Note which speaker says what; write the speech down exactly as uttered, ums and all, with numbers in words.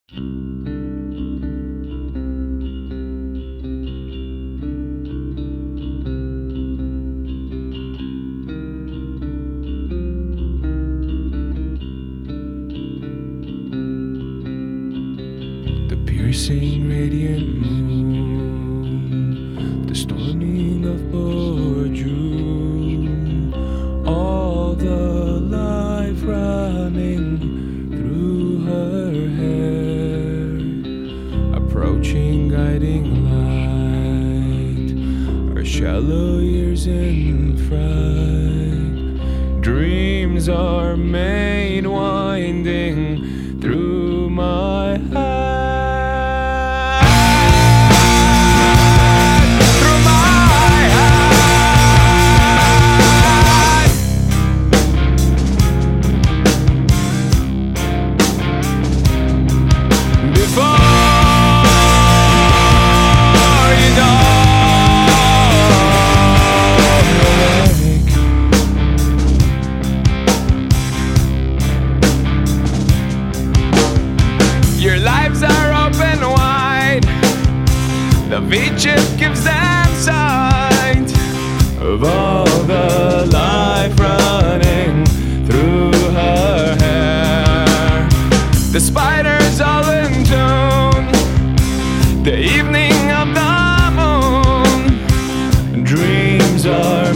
Speaker 1: The piercing radiant moon, the storming of June, all the life running through her hair, approaching guiding light, her shallow years in fright, dreams are made winding through my heart. Your lives are open wide. The beaches gives them sight of all the life running through her hair. The spiders all in tune, the evening of the moon, dreams are